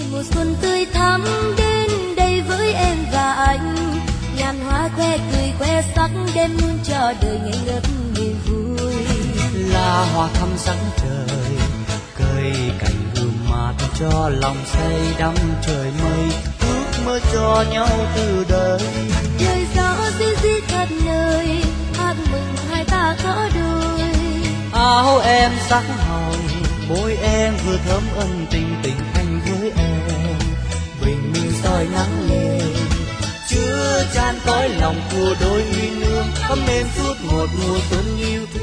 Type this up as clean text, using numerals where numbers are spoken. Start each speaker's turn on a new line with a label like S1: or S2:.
S1: mùa xuân tươi thắm đến đây với em và anh, ngàn hoa khoe cười khoe sắc đem luôn cho đời ngây ngất niềm vui.
S2: Là hoa thắm sáng trời, cây cành hương mát cho lòng say đắm trời mây, ước mơ cho nhau từ đời.
S1: Lời gió ríu rít thật lời, hát mừng hai ta có đôi.
S2: Áo em sắc hồng, môi em vừa thơm ân tình, tình anh với em bình minh soi nắng lên, chứa chan cõi lòng của đôi uyên ương, ấm êm suốt một mùa xuân yêu thương.